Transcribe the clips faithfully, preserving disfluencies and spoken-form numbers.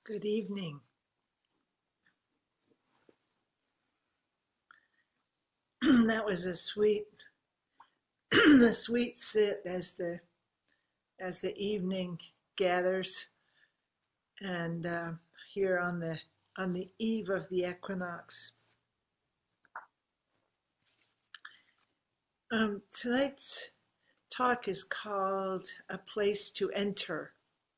Good evening. That was a sweet, a sweet sit as the as the evening gathers, and uh, here on the on the eve of the equinox. Um, tonight's talk is called "A Place to Enter."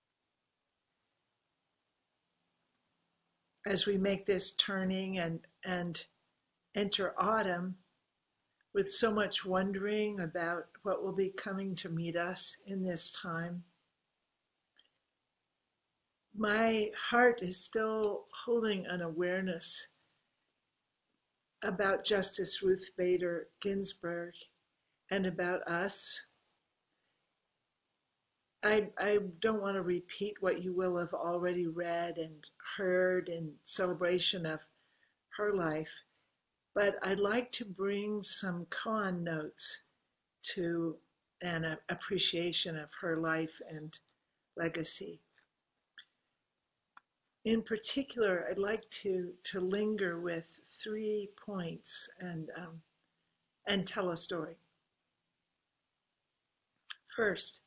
As we make this turning and and enter autumn, with so much wondering about what will be coming to meet us in this time. My heart is still holding an awareness about Justice Ruth Bader Ginsburg and about us. I, I don't want to repeat what you will have already read and heard in celebration of her life, but I'd like to bring some koan notes to an appreciation of her life and legacy. In particular, I'd like to, to linger with three points and, um, and tell a story. First,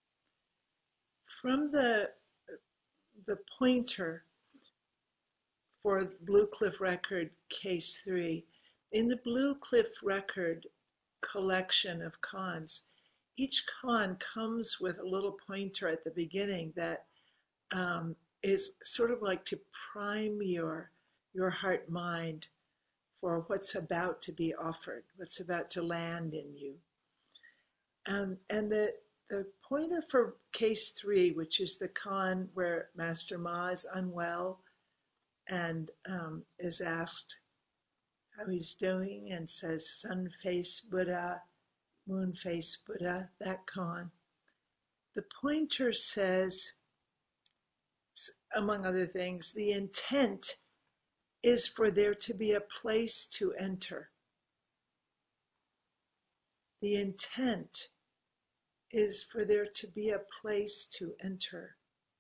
from the, the pointer for Blue Cliff Record Case three, in the Blue Cliff Record collection of koans, each koan comes with a little pointer at the beginning that um, is sort of like to prime your, your heart mind for what's about to be offered, what's about to land in you. Um, and the, the pointer for case three, which is the koan where Master Ma is unwell and um, is asked how he's doing and says, sun face Buddha, moon face Buddha, that koan. The pointer says, among other things, the intent is for there to be a place to enter. The intent is for there to be a place to enter.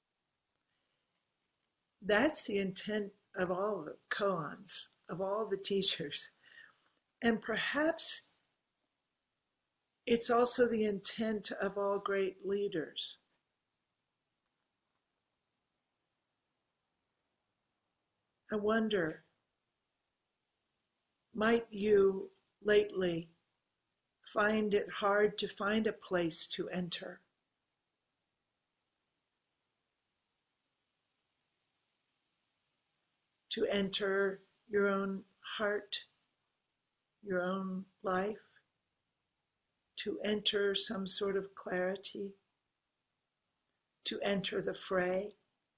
That's the intent of all the koans, of all the teachers. And perhaps it's also the intent of all great leaders. I wonder, might you lately find it hard to find a place to enter? To enter your own heart, your own life, to enter some sort of clarity, to enter the fray.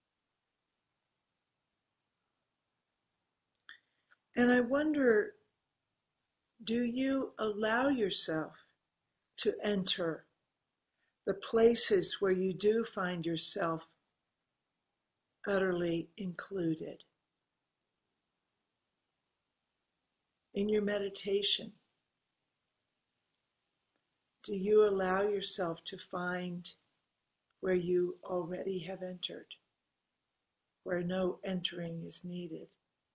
And I wonder, do you allow yourself to enter the places where you do find yourself utterly included? In your meditation, do you allow yourself to find where you already have entered, where no entering is needed?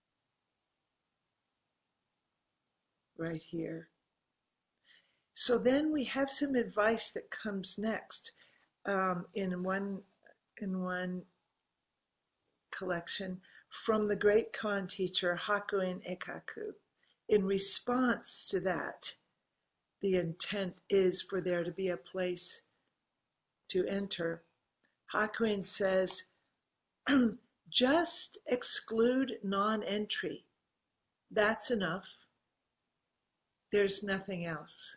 Right here. So then we have some advice that comes next um, in one in one collection from the great koan teacher Hakuin Ekaku. In response to that, the intent is for there to be a place to enter. Hakuin says, just exclude non-entry. That's enough. There's nothing else.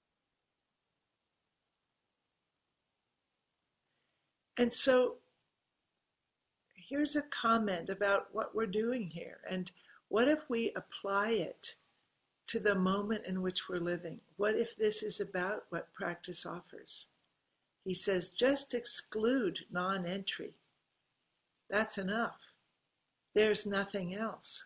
And so here's a comment about what we're doing here. And what if we apply it to the moment in which we're living? What if this is about what practice offers? He says, just exclude non-entry. That's enough. There's nothing else.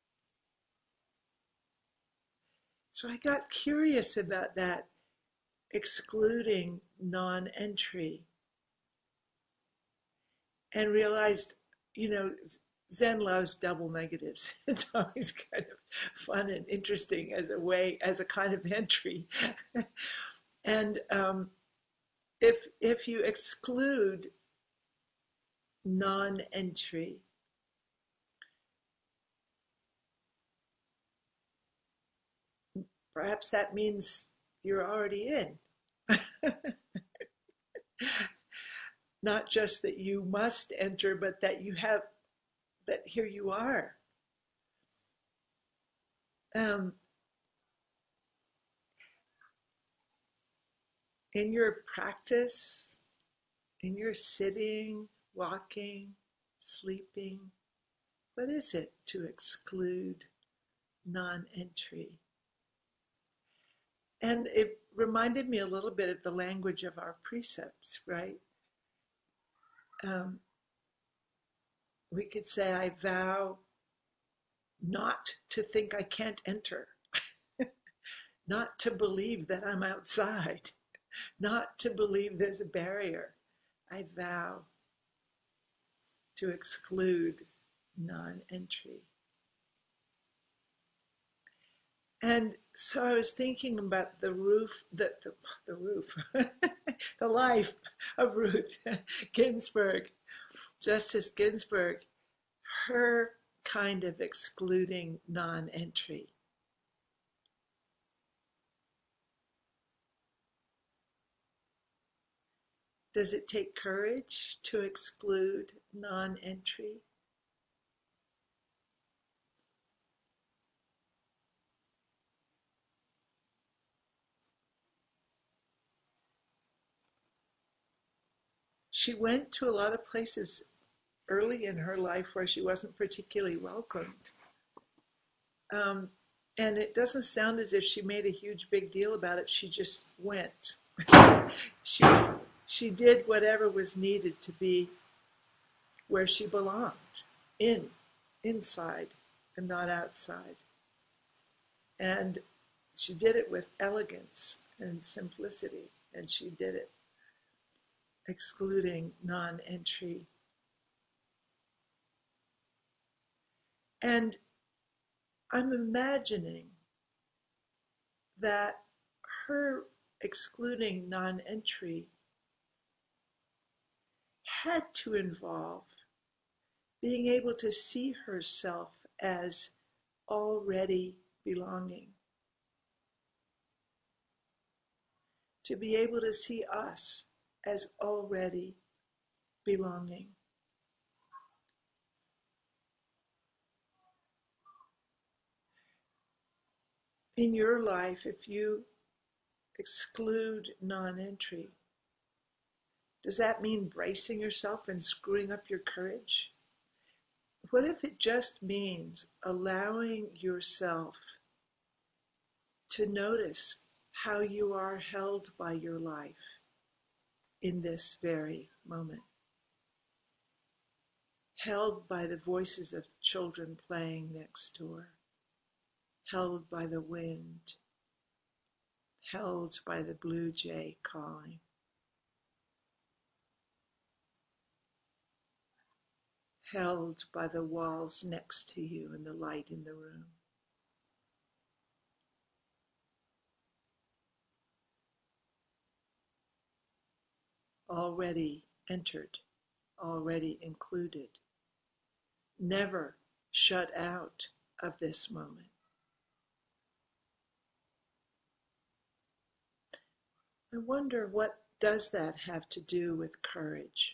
So I got curious about that, excluding non-entry, and realized, you know, Zen loves double negatives. It's always kind of fun and interesting as a way, as a kind of entry. And um, if if you exclude non-entry, perhaps that means you're already in. Not just that you must enter, but that you have, that here you are. Um, in your practice, in your sitting, walking, sleeping, what is it to exclude non-entry? And it reminded me a little bit of the language of our precepts, right? Um, we could say, I vow not to think I can't enter, not to believe that I'm outside, not to believe there's a barrier. I vow to exclude non-entry. And so I was thinking about the roof, the, the, the roof, the life of Ruth Ginsburg, Justice Ginsburg, her kind of excluding non-entry. Does it take courage to exclude non-entry? She went to a lot of places early in her life where she wasn't particularly welcomed. Um, and it doesn't sound as if she made a huge big deal about it. She just went. she, she did whatever was needed to be where she belonged, in, inside, and not outside. And she did it with elegance and simplicity, and she did it excluding non-entry. And I'm imagining that her excluding non-entry had to involve being able to see herself as already belonging, to be able to see us as already belonging. In your life, if you exclude non-entry, does that mean bracing yourself and screwing up your courage? What if it just means allowing yourself to notice how you are held by your life in this very moment? Held by the voices of children playing next door, held by the wind, held by the blue jay calling, held by the walls next to you and the light in the room. Already entered, already included, never shut out of this moment. I wonder, what does that have to do with courage?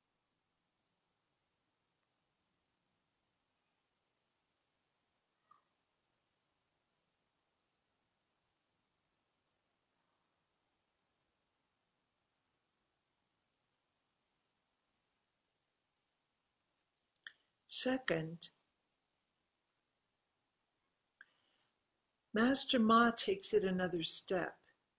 Second, Master Ma takes it another step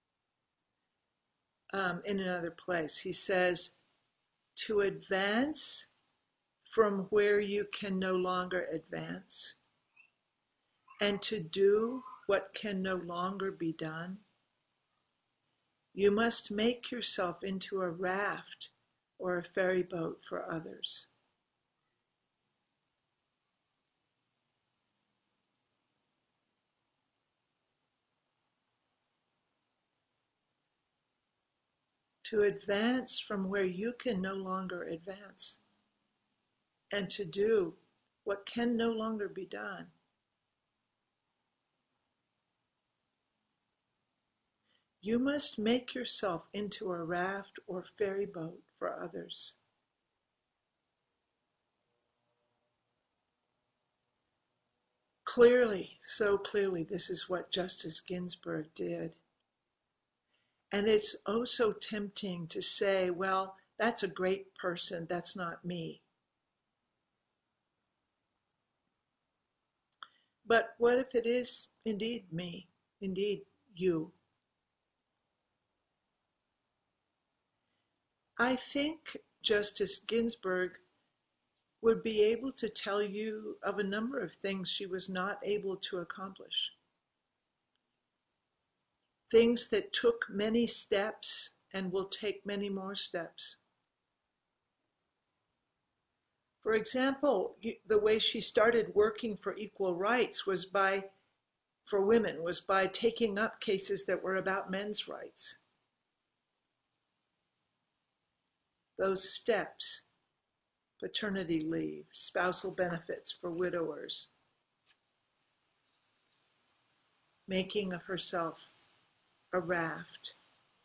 um, in another place. He says, to advance from where you can no longer advance, and to do what can no longer be done, you must make yourself into a raft or a ferry boat for others. to advance from where you can no longer advance, and to do what can no longer be done. You must make yourself into a raft or ferry boat for others. Clearly, so clearly, this is what Justice Ginsburg did. And it's oh so tempting to say, well, that's a great person, that's not me. But what if it is indeed me, indeed you? I think Justice Ginsburg would be able to tell you of a number of things she was not able to accomplish. Things that took many steps and will take many more steps. For example, the way she started working for equal rights was by, for women, was by taking up cases that were about men's rights. Those steps: paternity leave, spousal benefits for widowers, making of herself a raft.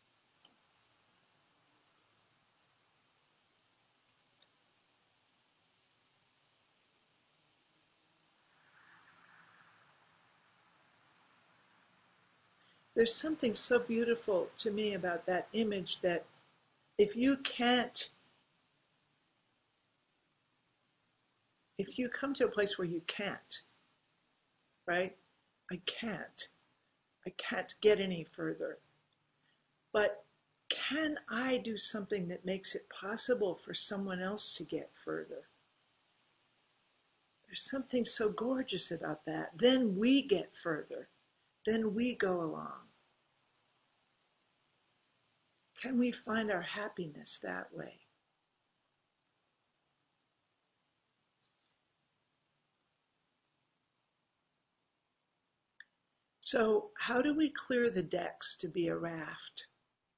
There's something so beautiful to me about that image, that if you can't, if you come to a place where you can't, right? I can't. I can't get any further. But can I do something that makes it possible for someone else to get further? There's something so gorgeous about that. Then we get further. Then we go along. Can we find our happiness that way? So, how do we clear the decks to be a raft?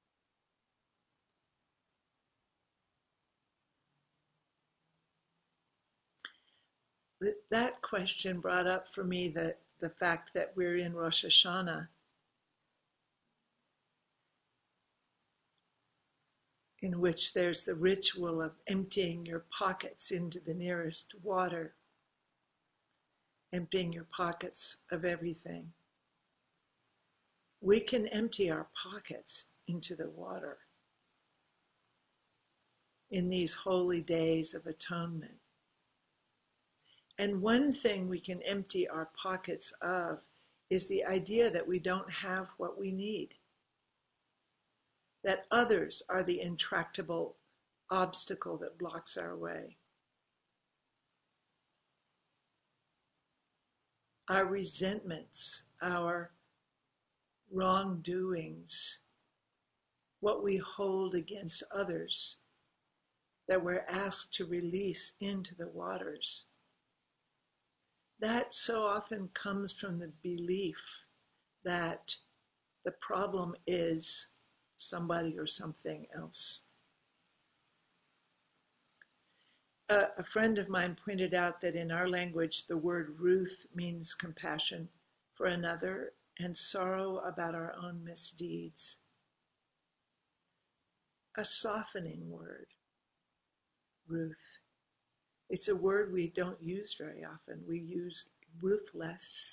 That question brought up for me the, the fact that we're in Rosh Hashanah, in which there's the ritual of emptying your pockets into the nearest water, emptying your pockets of everything. We can empty our pockets into the water in these holy days of atonement. And one thing we can empty our pockets of is the idea that we don't have what we need, that others are the intractable obstacle that blocks our way. Our resentments, our wrongdoings, what we hold against others that we're asked to release into the waters. That so often comes from the belief that the problem is somebody or something else. Uh, a friend of mine pointed out that in our language, the word ruth means compassion for another and sorrow about our own misdeeds. A softening word, ruth. It's a word we don't use very often. We use ruthless,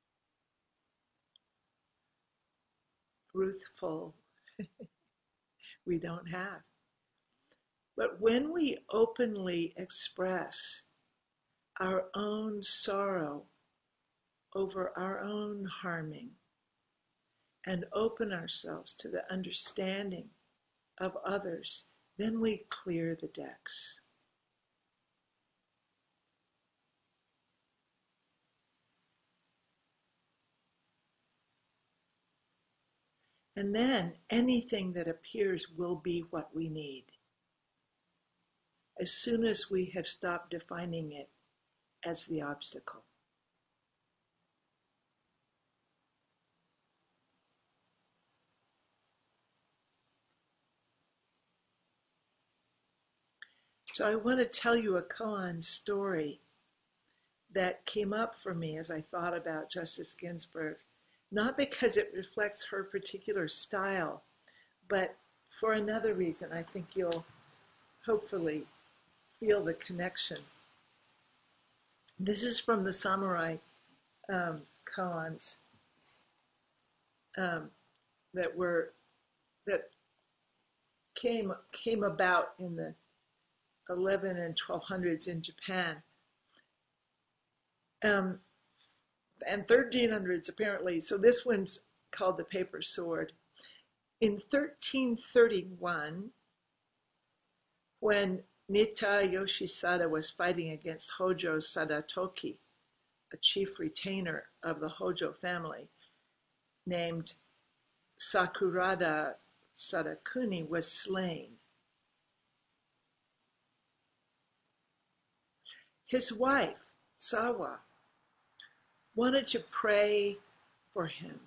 ruthful. We don't have. But when we openly express our own sorrow over our own harming and open ourselves to the understanding of others, then we clear the decks. And then anything that appears will be what we need, as soon as we have stopped defining it as the obstacle. So I want to tell you a koan story that came up for me as I thought about Justice Ginsburg, not because it reflects her particular style, but for another reason. I think you'll hopefully feel the connection. This is from the samurai um, koans um, that were that came came about in the eleven and twelve hundreds in Japan, um, and thirteen hundreds apparently. So this one's called the Paper Sword. In thirteen thirty-one, when Nitta Yoshisada was fighting against Hojo Sadatoki, a chief retainer of the Hojo family, named Sakurada Sadakuni, was slain. His wife, Sawa, wanted to pray for him.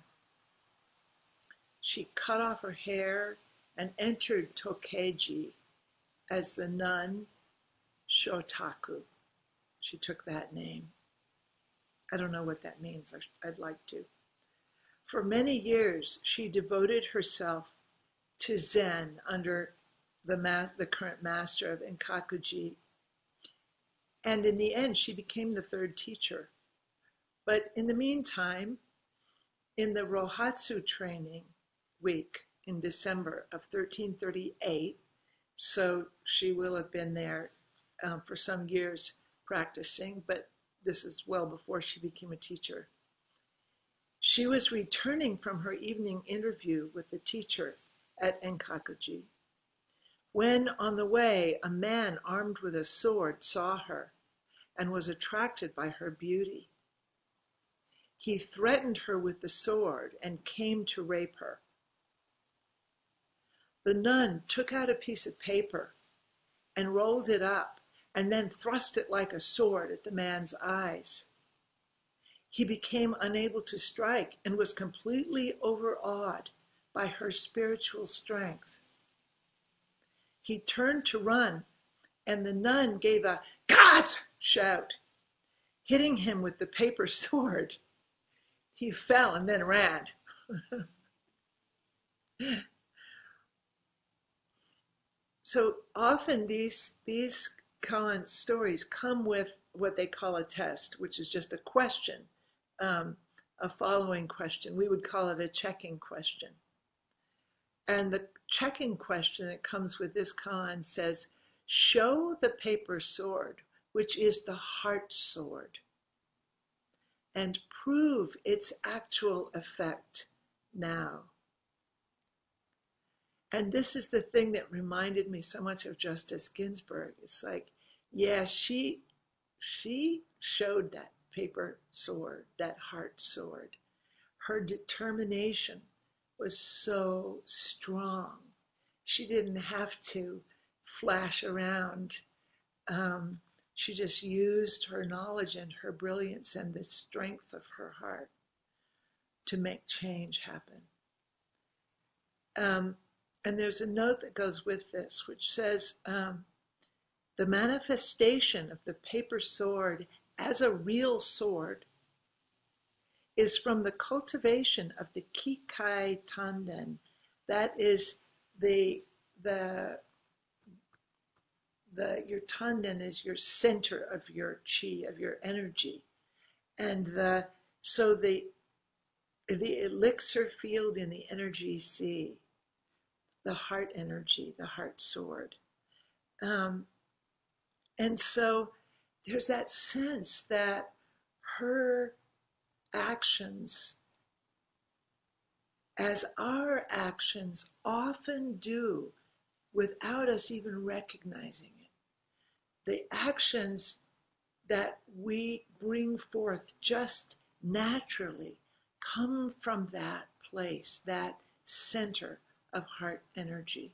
She cut off her hair and entered Tokeji as the nun Shotaku. She took that name. I don't know what that means. I'd like to. For many years, she devoted herself to Zen under the, ma- the current master of Enkakuji. And in the end, she became the third teacher. But in the meantime, in the Rohatsu training week in December of thirteen thirty-eight, so she will have been there um, for some years practicing, but this is well before she became a teacher. She was returning from her evening interview with the teacher at Enkakuji, when on the way a man armed with a sword saw her and was attracted by her beauty. He threatened her with the sword and came to rape her. The nun took out a piece of paper and rolled it up and then thrust it like a sword at the man's eyes. He became unable to strike and was completely overawed by her spiritual strength. He turned to run, and the nun gave a "God!" shout, hitting him with the paper sword. He fell and then ran. So often these, these koan stories come with what they call a test, which is just a question, um, a following question. We would call it a checking question. And the checking question that comes with this koan says, show the paper sword, which is the heart sword, and prove its actual effect now. And this is the thing that reminded me so much of Justice Ginsburg. It's like, yeah, she, she showed that paper sword, that heart sword. Her determination was so strong. She didn't have to flash around. Um, she just used her knowledge and her brilliance and the strength of her heart to make change happen. Um, and there's a note that goes with this, which says, um, the manifestation of the paper sword as a real sword is from the cultivation of the Kikai Tanden. That is the, the, the, your Tanden is your center of your chi, of your energy. And the, so the, the elixir field in the energy sea, the heart energy, the heart sword. Um, and so there's that sense that her actions, as our actions often do without us even recognizing it, the actions that we bring forth just naturally come from that place, that center of heart energy.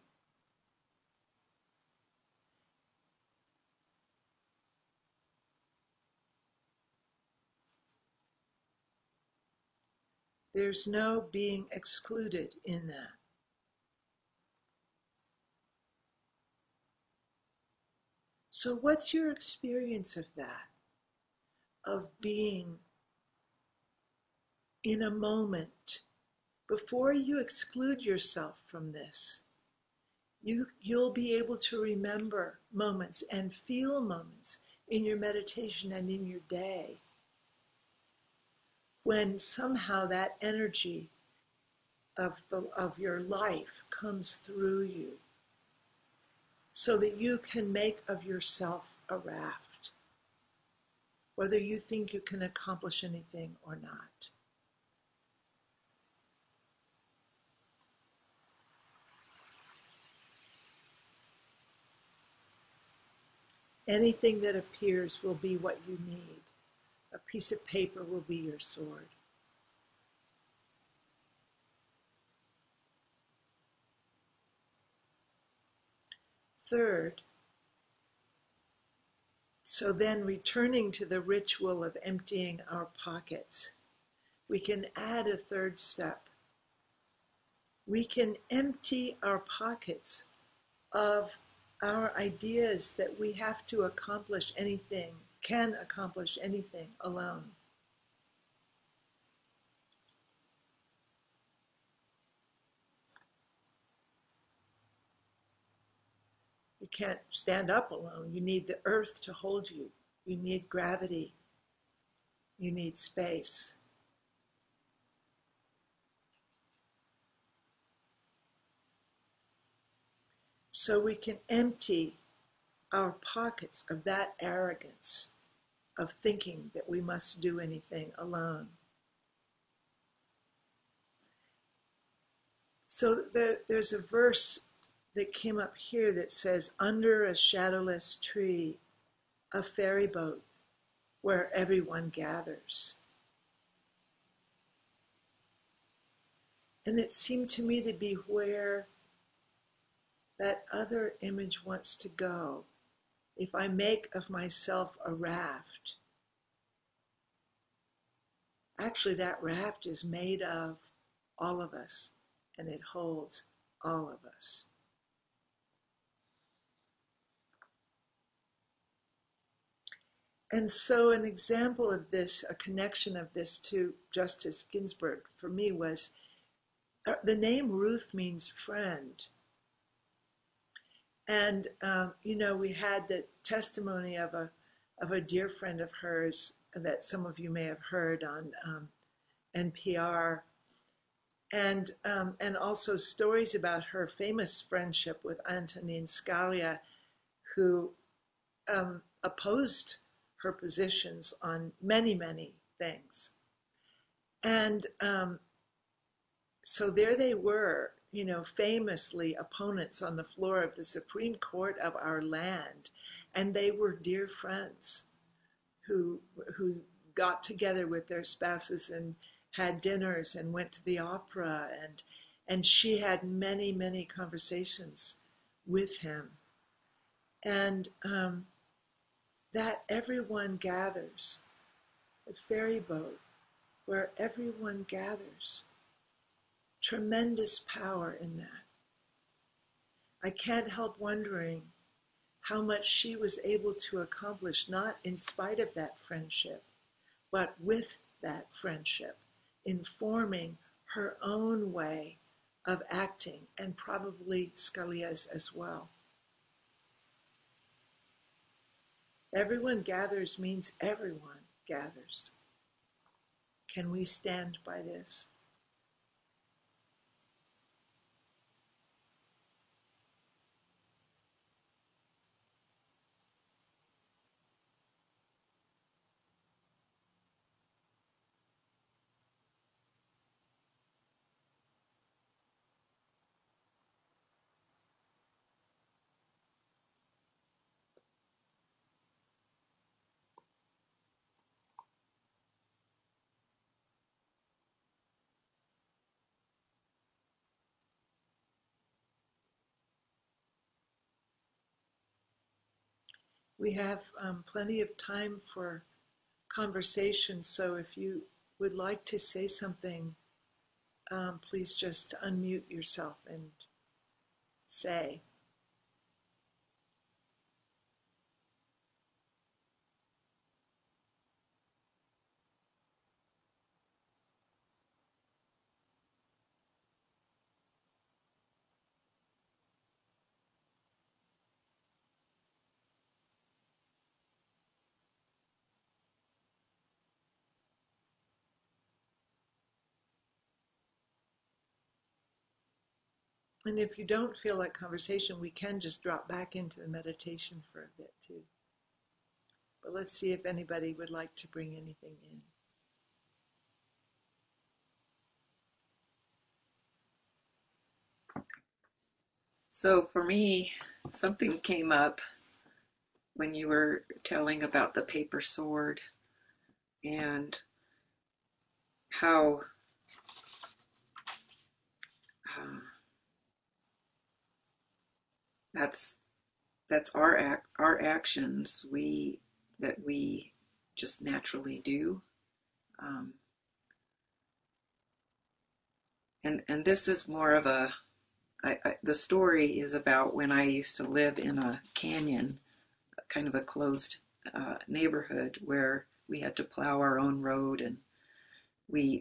There's no being excluded in that. So, what's your experience of that? Of being in a moment before you exclude yourself from this? You, you'll be able to remember moments and feel moments in your meditation and in your day when somehow that energy of, the, of your life comes through you so that you can make of yourself a raft, whether you think you can accomplish anything or not. Anything that appears will be what you need. A piece of paper will be your sword. Third, so then returning to the ritual of emptying our pockets, we can add a third step. We can empty our pockets of our ideas that we have to accomplish anything, can accomplish anything alone. You can't stand up alone. You need the earth to hold you. You need gravity. You need space. So we can empty our pockets of that arrogance of thinking that we must do anything alone. So there, there's a verse that came up here that says, under a shadowless tree, a ferry boat where everyone gathers. And it seemed to me to be where that other image wants to go. If I make of myself a raft, actually that raft is made of all of us, and it holds all of us. And so an example of this, a connection of this to Justice Ginsburg for me was, uh, the name Ruth means friend. And, um, you know, we had the testimony of a, of a dear friend of hers that some of you may have heard on um, N P R, and, um, and also stories about her famous friendship with Antonin Scalia, who um, opposed her positions on many, many things. And um, so there they were, you know, famously opponents on the floor of the Supreme Court of our land. And they were dear friends who, who got together with their spouses and had dinners and went to the opera. And, and she had many, many conversations with him. And um, that everyone gathers, a ferry boat where everyone gathers. Tremendous power in that. I can't help wondering how much she was able to accomplish, not in spite of that friendship, but with that friendship, informing her own way of acting, and probably Scalia's as well. Everyone gathers means everyone gathers. Can we stand by this? We have um, plenty of time for conversation, so if you would like to say something, um, please just unmute yourself and say. And if you don't feel like conversation, we can just drop back into the meditation for a bit too. But let's see if anybody would like to bring anything in. So for me, something came up when you were telling about the paper sword and how uh, that's that's our act our actions we that we just naturally do. Um, and and this is more of a I, I, the story is about when I used to live in a canyon, kind of a closed uh, neighborhood where we had to plow our own road, and we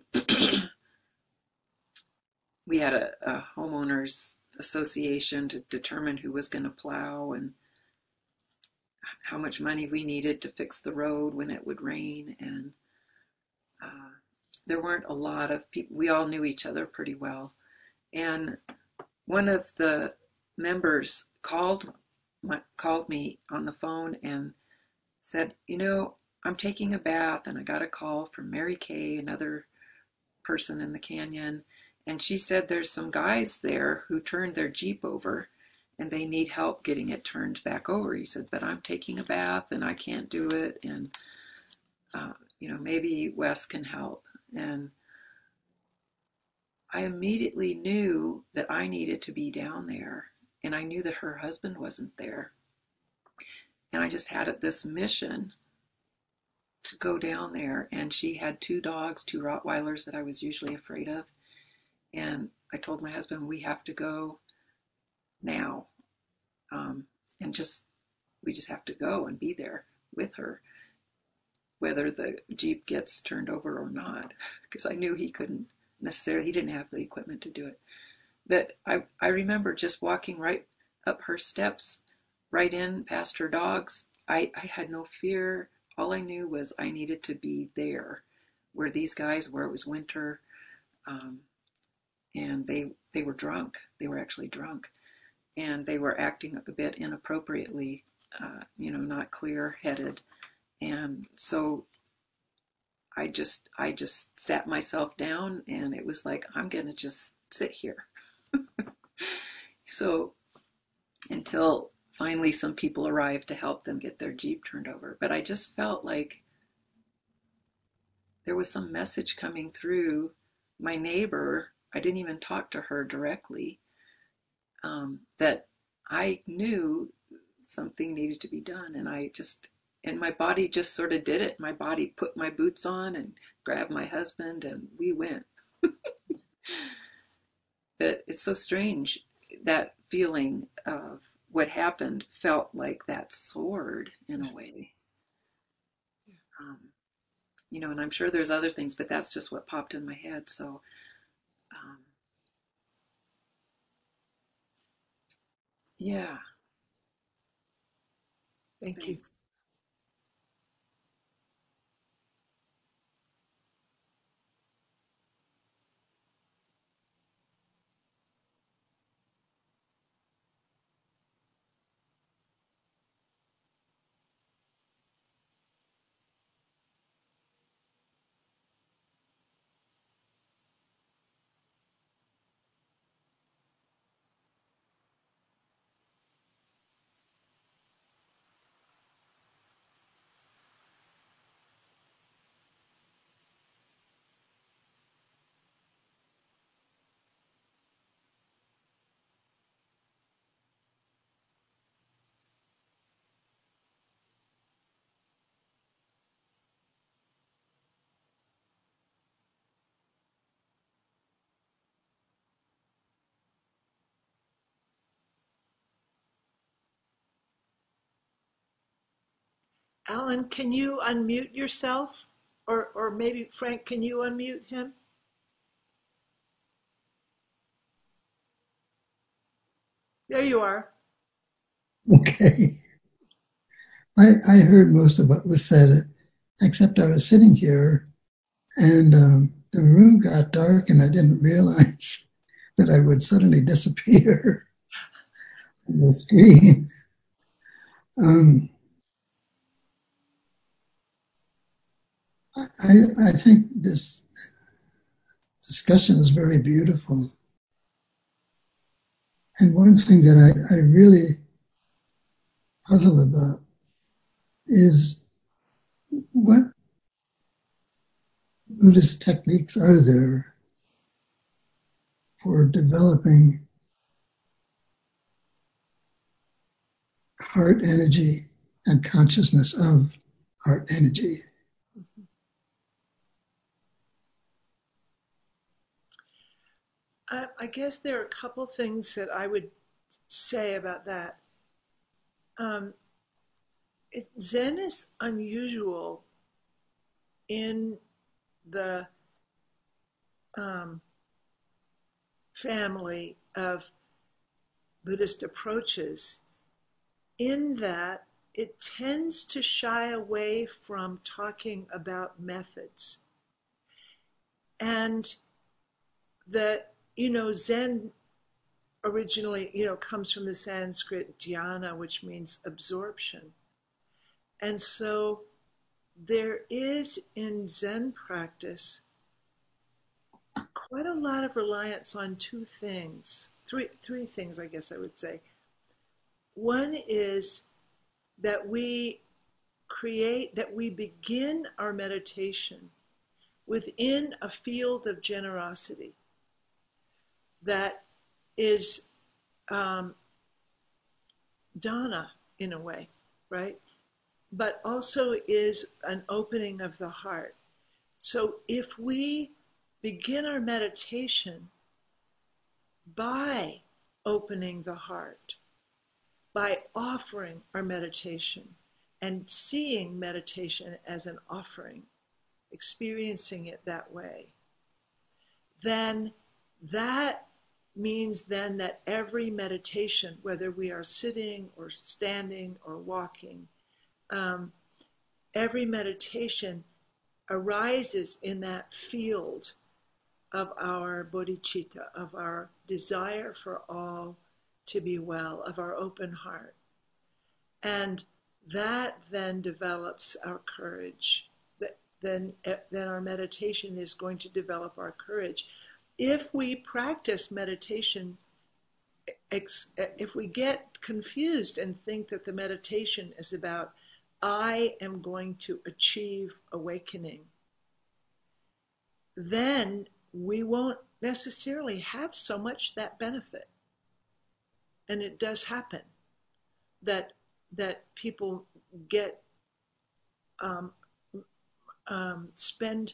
we had a, a homeowners association to determine who was going to plow and how much money we needed to fix the road when it would rain. And uh, there weren't a lot of people. We all knew each other pretty well. And one of the members called my, called me on the phone and said, you know, I'm taking a bath and I got a call from Mary Kay, another person in the canyon, and she said there's some guys there who turned their Jeep over and they need help getting it turned back over. He said, but I'm taking a bath and I can't do it, and uh, you know, maybe Wes can help. And I immediately knew that I needed to be down there, and I knew that her husband wasn't there. And I just had this mission to go down there. And she had two dogs, two Rottweilers that I was usually afraid of. And I told my husband, we have to go now. Um, and just, we just have to go and be there with her, whether the Jeep gets turned over or not, because I knew he couldn't necessarily, he didn't have the equipment to do it. But I, I remember just walking right up her steps, right in past her dogs. I, I had no fear. All I knew was I needed to be there where these guys were. It was winter, um, and they they were drunk. They were actually drunk, and they were acting a bit inappropriately, uh, you know, not clear-headed. And so I just I just sat myself down, and it was like, I'm gonna just sit here. So until finally some people arrived to help them get their Jeep turned over. But I just felt like there was some message coming through. My neighbor, I didn't even talk to her directly, um, that I knew something needed to be done. And I just, and my body just sort of did it. My body put my boots on and grabbed my husband, and we went. But it's so strange, that feeling of what happened felt like that sword in a way. Um, you know, and I'm sure there's other things, but that's just what popped in my head. So, um, yeah, Thank you. thanks. Alan, can you unmute yourself? Or, or maybe Frank, can you unmute him? There you are. Okay. I, I heard most of what was said, except I was sitting here and um, the room got dark and I didn't realize that I would suddenly disappear on the screen. Um, I, I think this discussion is very beautiful. And one thing that I, I really puzzle about is what Buddhist techniques are there for developing heart energy and consciousness of heart energy. I, I guess there are a couple things that I would say about that. Um, it, Zen is unusual in the um, family of Buddhist approaches in that it tends to shy away from talking about methods. And that, you know, Zen originally, you know, comes from the Sanskrit dhyana, which means absorption. And so there is in Zen practice quite a lot of reliance on two things, three, three things, I guess I would say. One is that we create, that we begin our meditation within a field of generosity that is um, dana in a way, right? But also is an opening of the heart. So if we begin our meditation by opening the heart, by offering our meditation and seeing meditation as an offering, experiencing it that way, then that means then that every meditation, whether we are sitting or standing or walking, um, every meditation arises in that field of our bodhicitta, of our desire for all to be well, of our open heart. And that then develops our courage. Then, then our meditation is going to develop our courage. If we practice meditation, if we get confused and think that the meditation is about, I am going to achieve awakening, then we won't necessarily have so much that benefit. And it does happen that that people get um, um, spend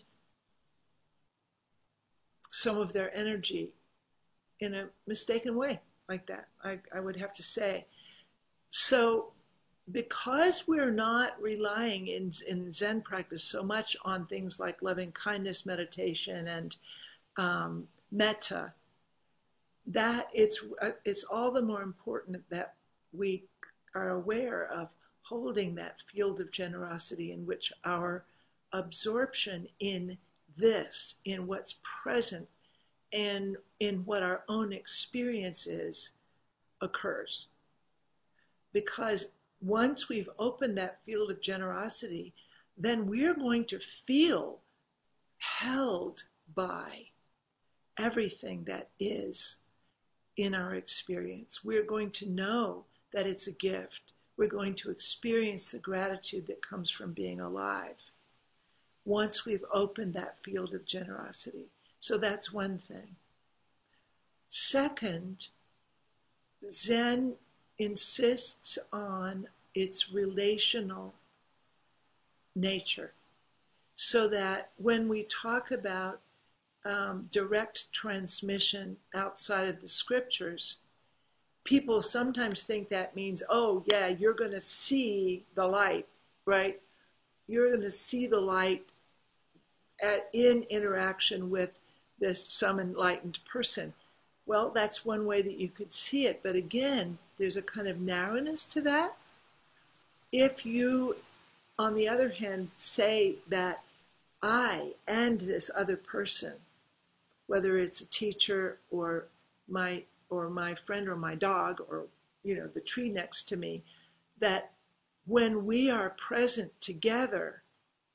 some of their energy in a mistaken way like that, I, I would have to say. So because we're not relying in, in Zen practice so much on things like loving kindness meditation and um, metta, that it's, uh, it's all the more important that we are aware of holding that field of generosity in which our absorption in this, in what's present, and in what our own experience is, occurs. Because once we've opened that field of generosity, then we're going to feel held by everything that is in our experience. We're going to know that it's a gift. We're going to experience the gratitude that comes from being alive once we've opened that field of generosity. So that's one thing. Second, Zen insists on its relational nature, so that when we talk about um, direct transmission outside of the scriptures, people sometimes think that means, oh yeah, you're going to see the light, right? You're going to see the light at, in interaction with this some enlightened person. Well, that's one way that you could see it. But again, there's a kind of narrowness to that. If you, on the other hand, say that I and this other person, whether it's a teacher or my or my friend or my dog or, you know, the tree next to me, that when we are present together,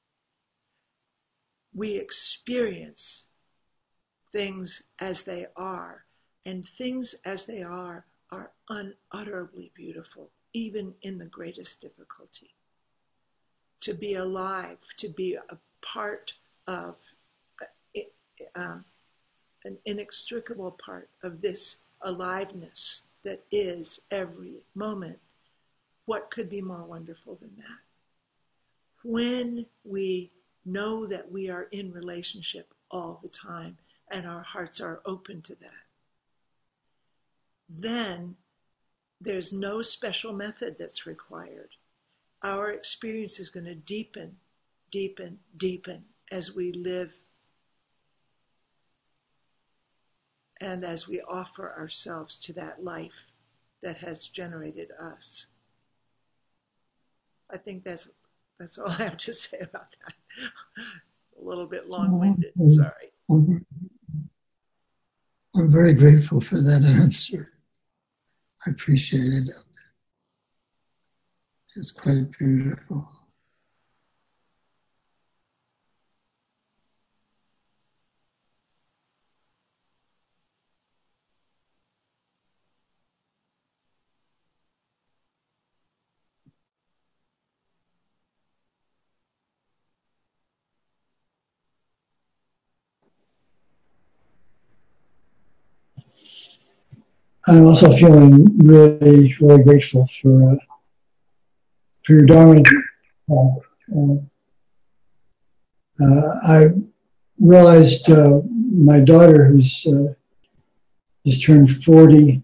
we experience things as they are, and things as they are are unutterably beautiful, even in the greatest difficulty. To be alive, to be a part of, uh, an inextricable part of this aliveness that is every moment. What could be more wonderful than that? When we know that we are in relationship all the time and our hearts are open to that, then there's no special method that's required. Our experience is going to deepen, deepen, deepen as we live and as we offer ourselves to that life that has generated us. I think that's that's all I have to say about that. A little bit long-winded, sorry. I'm very grateful for that answer. I appreciate it. It's quite beautiful. I'm also feeling really, really grateful for uh, for your Dharma talk. Uh, uh, I realized uh, my daughter, who's uh, just turned forty,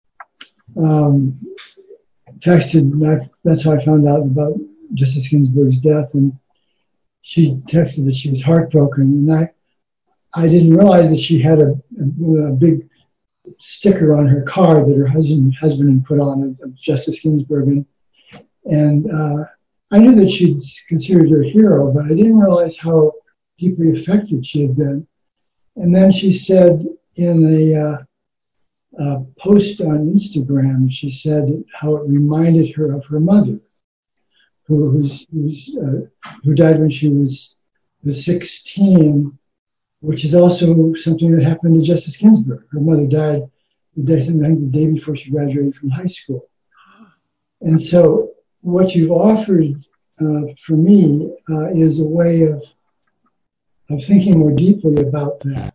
um, texted. I, that's how I found out about Justice Ginsburg's death, and she texted that she was heartbroken, and I I didn't realize that she had a, a, a big sticker on her car that her husband husband had put on of, of Justice Ginsburg, and, and uh, I knew that she'd considered her a hero, but I didn't realize how deeply affected she had been. And then she said in a, uh, a post on Instagram, she said how it reminded her of her mother, who who's, who's, uh, who died when she was, was sixteen, which is also something that happened to Justice Ginsburg. Her mother died the day, I think the day before she graduated from high school. And so what you've offered uh, for me uh, is a way of of thinking more deeply about that,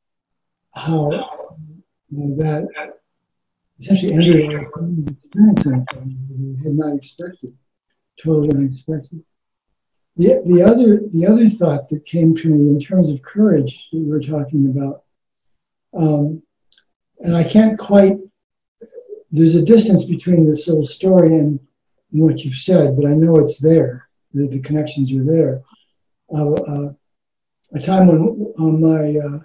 how you know, that essentially ended our experience on something we had not expected, totally unexpected. The, the other the other thought that came to me in terms of courage that you were talking about, um, and I can't quite, there's a distance between this little story and, and what you've said, but I know it's there, the, the connections are there. Uh, uh, a time when on my uh,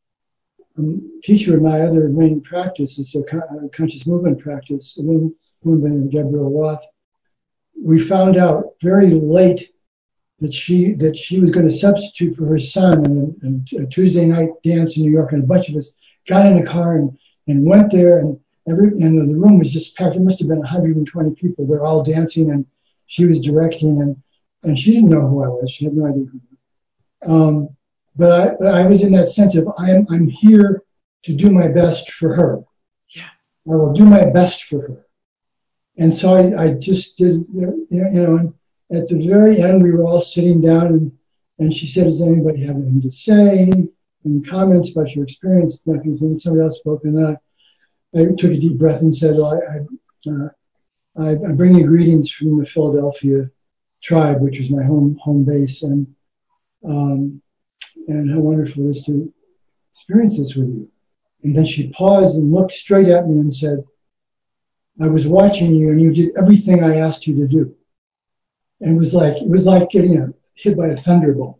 um, teacher in my other main practice, it's a, con- a conscious movement practice, a woman named Gabrielle Roth, we found out very late that she that she was going to substitute for her son in a, a Tuesday night dance in New York, and a bunch of us got in a car and, and went there, and every and the, the room was just packed. There must have been one hundred twenty people. They're all dancing, and she was directing, and and she didn't know who I was. She had no idea who I was. Um, but I but I was in that sense of I'm I'm here to do my best for her. Yeah, I will do my best for her, and so I, I just did you know. You know and, At the very end, we were all sitting down, and, and she said, does anybody have anything to say? Any comments about your experience? That kind of thing. Somebody else spoke, and I, I took a deep breath and said, well, I, I, uh, I, I bring you greetings from the Philadelphia tribe, which is my home home base, and um, and how wonderful it is to experience this with you. And then she paused and looked straight at me and said, I was watching you, and you did everything I asked you to do. And it was like it was like getting a, hit by a thunderbolt.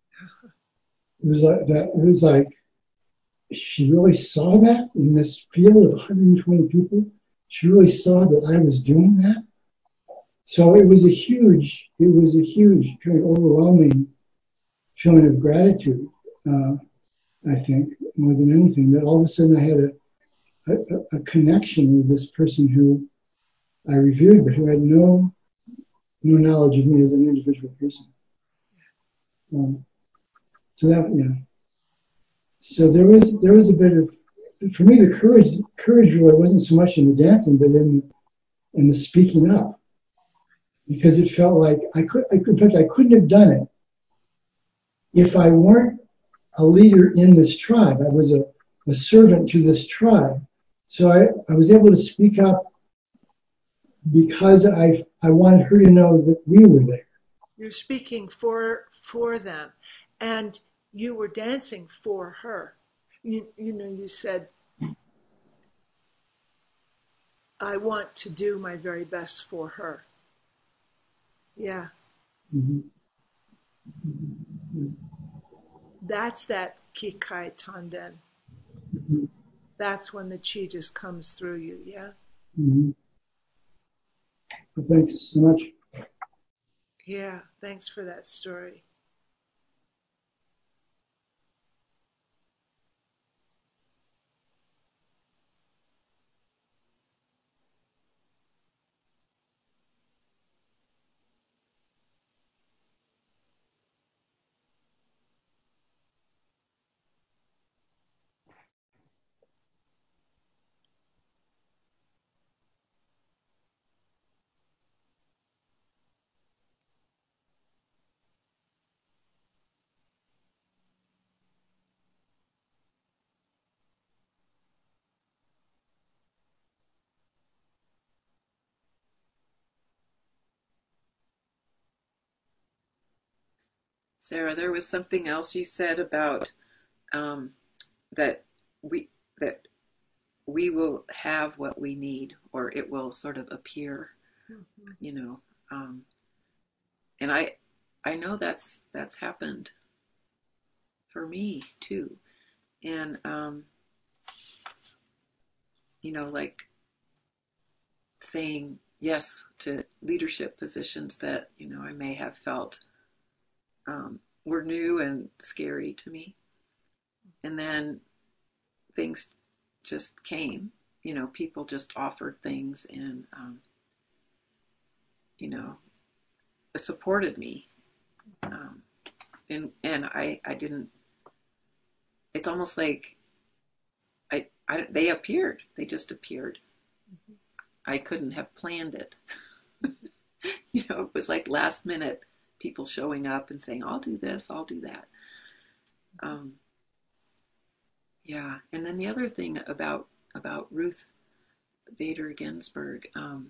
It was like that. It was like she really saw that in this field of one hundred twenty people. She really saw that I was doing that. So it was a huge, it was a huge, kind of overwhelming feeling of gratitude. Uh, I think more than anything, that all of a sudden I had a a, a connection with this person who I reviewed, but who had no no knowledge of me as an individual person. Um, so that you know, so there was there was a bit of, for me, the courage courage really wasn't so much in the dancing, but in in the speaking up, because it felt like I could. I, in fact, I couldn't have done it if I weren't a leader in this tribe. I was a, a servant to this tribe, so I, I was able to speak up because I I wanted her to know that we were there. You're speaking for for them, and you were dancing for her. You you know you said, I want to do my very best for her. Yeah, Mm-hmm. that's that Kikai Tanden. Mm-hmm. That's when the chi just comes through you. Yeah. Mm-hmm. Well, thanks so much. Yeah. Thanks for that story. Sarah, there was something else you said about um, that we that we will have what we need, or it will sort of appear, Mm-hmm. you know. Um, and I I know that's that's happened for me too. And um, you know, like saying yes to leadership positions that, you know, I may have felt um, were new and scary to me. And then things just came, you know, people just offered things and, um, you know, supported me. Um, and, and I, I didn't, it's almost like I, I, they appeared, they just appeared. Mm-hmm. I couldn't have planned it. You know, it was like last minute people showing up and saying, I'll do this, I'll do that. Um, yeah. And then the other thing about, about Ruth Bader Ginsburg, um,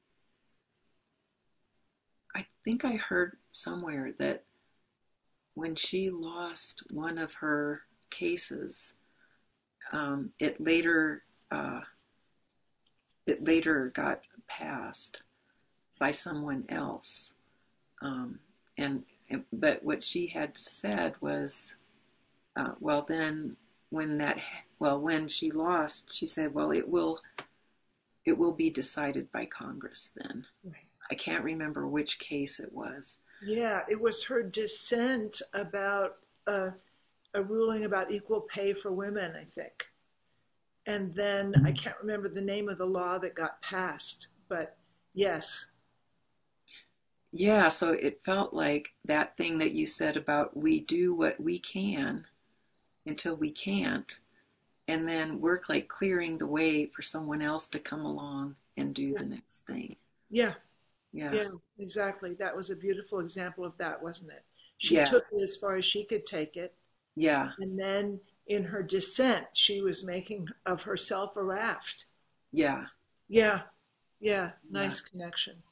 I think I heard somewhere that when she lost one of her cases, um, it later uh, it later got passed by someone else. Um, and, and but what she had said was, uh, well, then when that well when she lost, she said, well, it will it will be decided by Congress then. Right. I can't remember which case it was. Yeah, it was her dissent about uh, a ruling about equal pay for women, I think. And then I can't remember the name of the law that got passed, but yes. Yeah, so it felt like that thing that you said about we do what we can until we can't, and then work like clearing the way for someone else to come along and do Yeah, the next thing. yeah, Yeah, yeah, exactly. That was a beautiful example of that, wasn't it? She yeah, took it as far as she could take it. yeah, And then in her dissent, she was making of herself a raft. yeah, Yeah, yeah, yeah. nice connection.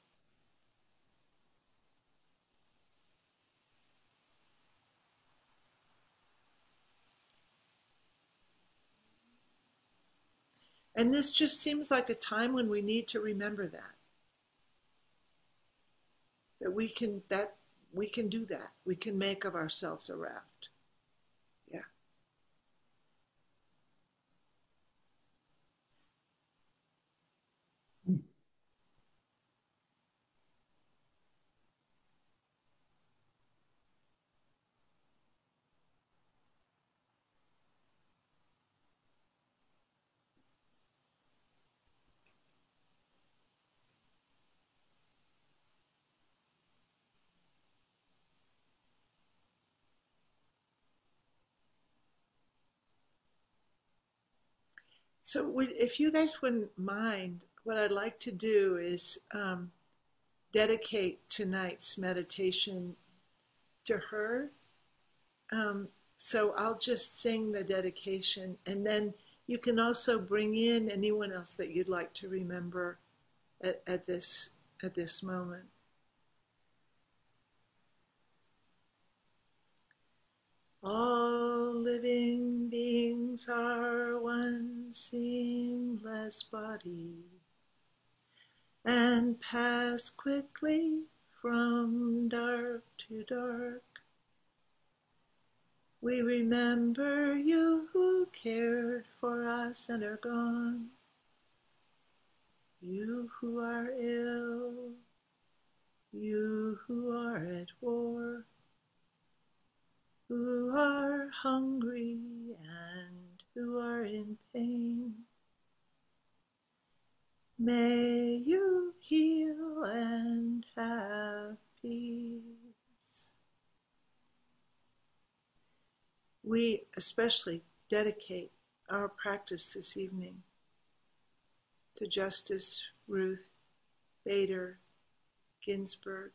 And this just seems like a time when we need to remember that, that we can, that we can do that. We can make of ourselves a raft. Yeah. So would, if you guys wouldn't mind, what I'd like to do is um, dedicate tonight's meditation to her. Um, so I'll just sing the dedication, and then you can also bring in anyone else that you'd like to remember at, at this at this moment. All living beings are one seamless body and pass quickly from dark to dark. We remember you who cared for us and are gone, you who are ill, you who are at war, who are hungry and who are in pain. May you heal and have peace. We especially dedicate our practice this evening to Justice Ruth Bader Ginsburg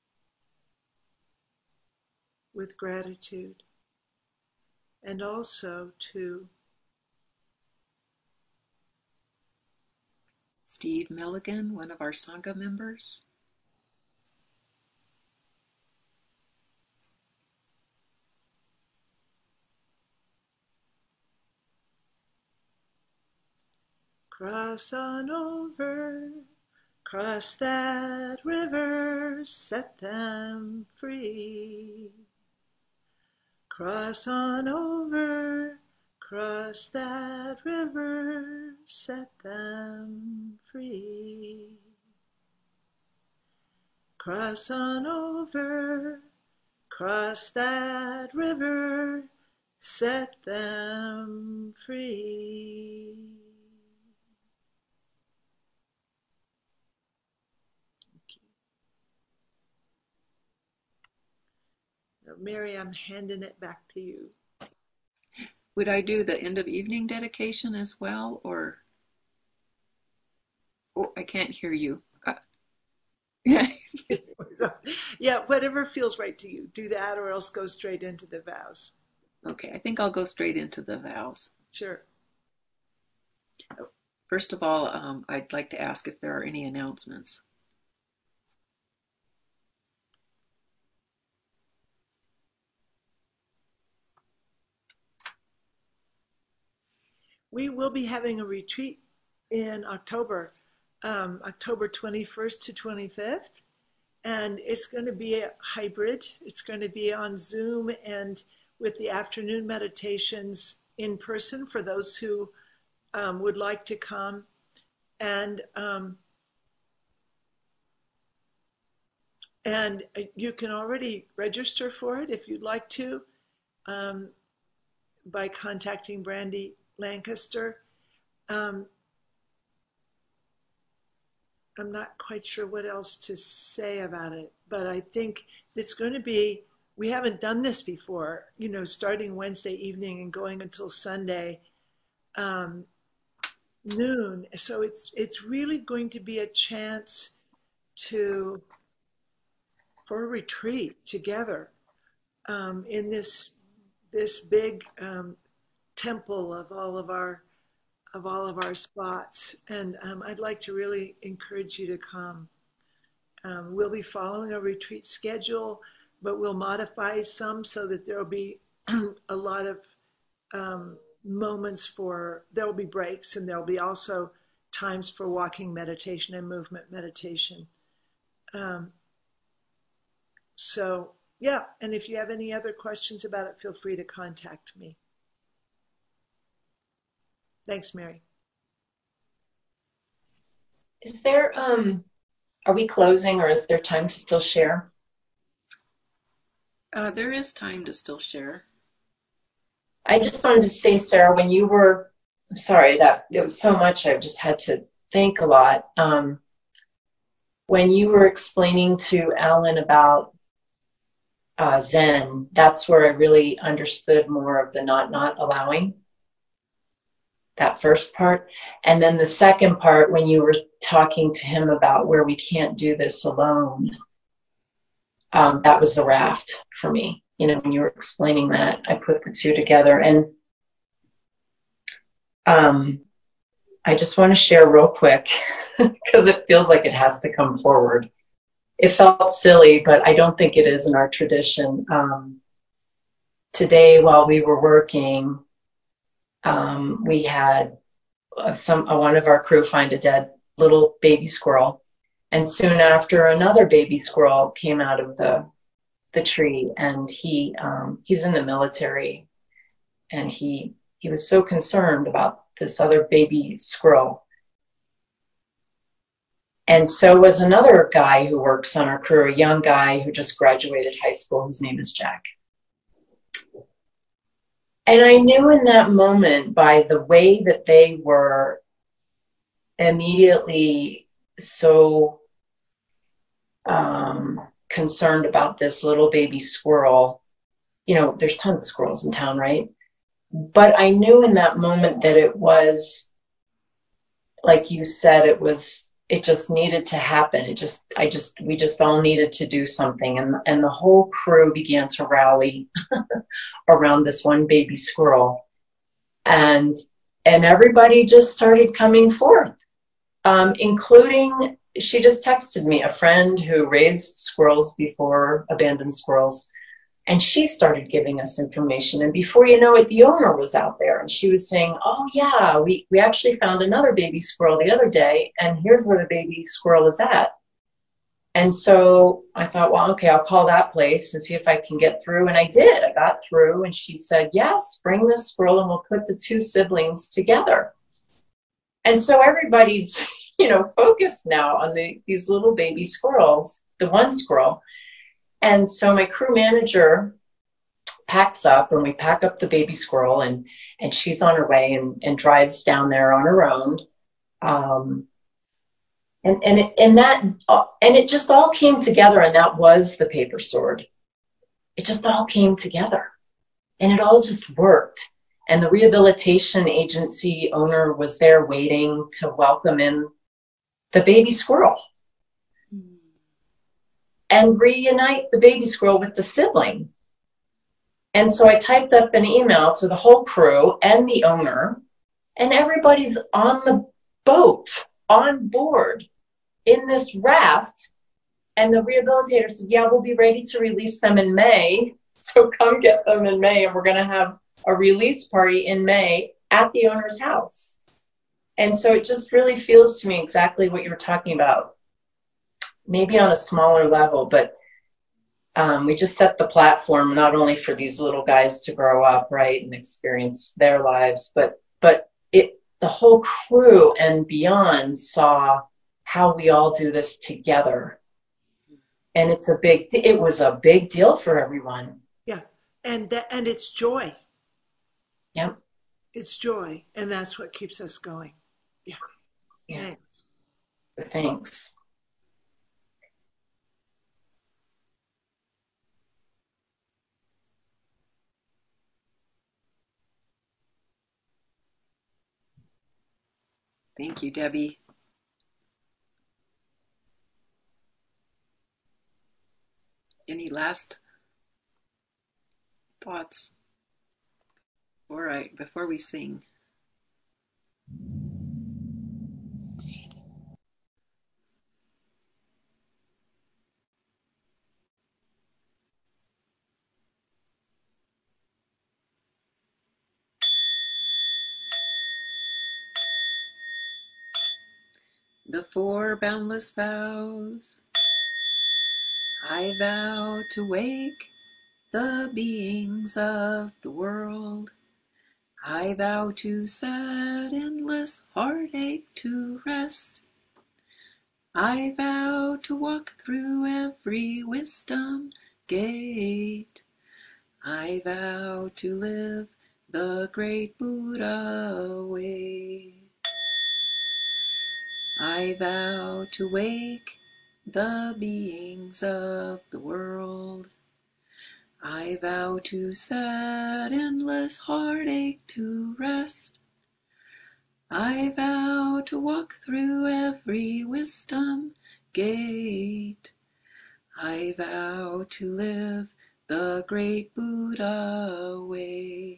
with gratitude, and also to Steve Milligan, one of our Sangha members. cross on over, cross that river, set them free. Cross on over, cross that river, set them free. Cross on over, cross that river, set them free. Now, Mary, I'm handing it back to you. Would I do the end of evening dedication as well, or? Oh, I can't hear you. Uh, Yeah, whatever feels right to you. Do that, or else go straight into the vows. Okay, I think I'll go straight into the vows. Sure. First of all, um, I'd like to ask if there are any announcements. We will be having a retreat in October, um, October twenty-first to twenty-fifth. And it's going to be a hybrid. It's going to be on Zoom and with the afternoon meditations in person for those who um, would like to come. And um, and you can already register for it if you'd like to um, by contacting Brandy Lancaster. Um, I'm not quite sure what else to say about it, but I think it's going to be, we haven't done this before, you know, starting Wednesday evening and going until Sunday um, noon. So it's it's really going to be a chance to, for a retreat together um, in this this big um, temple of all of our of all of our spots. And um, I'd like to really encourage you to come. Um, we'll be following a retreat schedule, but we'll modify some so that there'll be a lot of um, moments for, there'll be breaks, and there'll be also times for walking meditation and movement meditation. Um, so, yeah, and if you have any other questions about it, feel free to contact me. Thanks, Mary. Is there, um, are we closing, or is there time to still share? Uh, there is time to still share. I just wanted to say, Sarah, when you were, I'm sorry, that it was so much, I just had to think a lot. Um, when you were explaining to Alan about uh, Zen, that's where I really understood more of the not not allowing. that first part. And then the second part, when you were talking to him about where we can't do this alone, um, that was the raft for me. You know, when you were explaining that, I put the two together. And um, I just want to share real quick, because it feels like it has to come forward. It felt silly, but I don't think it is in our tradition. Um, today, while we were working, um, we had uh, some uh, one of our crew find a dead little baby squirrel, and soon after, another baby squirrel came out of the the tree, and he um, he's in the military, and he he was so concerned about this other baby squirrel. And so was another guy who works on our crew, a young guy who just graduated high school, whose name is Jack. And I knew in that moment, by the way that they were immediately so um, concerned about this little baby squirrel, you know, there's tons of squirrels in town, right? But I knew in that moment that it was, like you said, it was, it just needed to happen. It just, I just, we just all needed to do something. And, and the whole crew began to rally around this one baby squirrel. And, and everybody just started coming forth, um, including, she just texted me, a friend who raised squirrels before, abandoned squirrels. And she started giving us information. And before you know it, the owner was out there. And she was saying, oh, yeah, we, we actually found another baby squirrel the other day. And here's where the baby squirrel is at. And so I thought, well, okay, I'll call that place and see if I can get through. And I did. I got through. And she said, yes, bring this squirrel and we'll put the two siblings together. And so everybody's, you know, focused now on the, these little baby squirrels, the one squirrel. And so my crew manager packs up, and we pack up the baby squirrel, and, and she's on her way and, and drives down there on her own. Um, and, and, it, and that, and it just all came together, and that was the paper sword. It just all came together, and it all just worked. And the rehabilitation agency owner was there waiting to welcome in the baby squirrel and reunite the baby squirrel with the sibling. And so I typed up an email to the whole crew and the owner, and everybody's on the boat, on board, in this raft. And the rehabilitator said, yeah, we'll be ready to release them in May. So come get them in May, and we're going to have a release party in May at the owner's house. And so it just really feels to me exactly what you were talking about. Maybe on a smaller level, but um, we just set the platform not only for these little guys to grow up, right, and experience their lives, but but it the whole crew and beyond saw how we all do this together, and it's a big. It was a big deal for everyone. Yeah, and that, and it's joy. Yep. It's joy, and that's what keeps us going. Yeah. Yeah. Thanks. Thanks. Thank you, Debbie. Any last thoughts? All right, before we sing. The four boundless vows. I vow to wake the beings of the world. I vow to set endless heartache to rest. I vow to walk through every wisdom gate. I vow to live the great Buddha way. I vow to wake the beings of the world. I vow to set endless heartache to rest. I vow to walk through every wisdom gate. I vow to live the great Buddha way.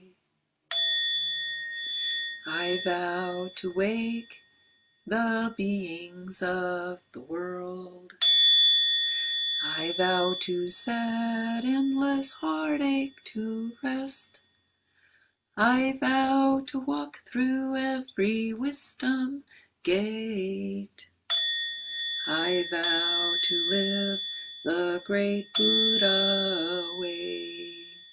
I vow to wake the beings of the world. I vow to set endless heartache to rest. I vow to walk through every wisdom gate. I vow to live the great Buddha way.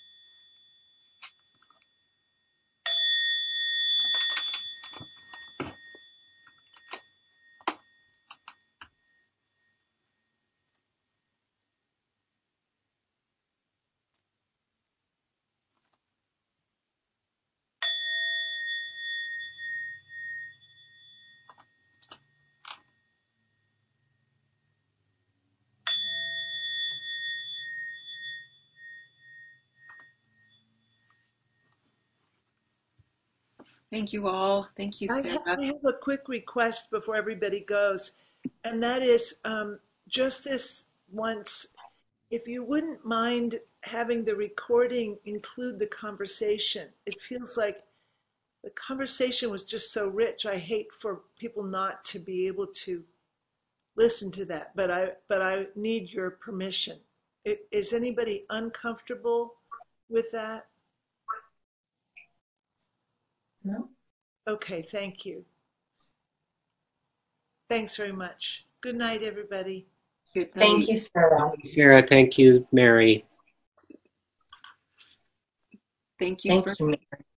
Thank you all. Thank you, I have, Sarah. I have a quick request before everybody goes, and that is um, just this once, if you wouldn't mind having the recording include the conversation. It feels like the conversation was just so rich. I hate for people not to be able to listen to that, but I but I need your permission. I- Is anybody uncomfortable with that? No? Okay, thank you. Thanks very much. Good night, everybody. Good Thank night. you, Sarah. Sarah, thank you, Mary. Thank you for Thank you, Mary.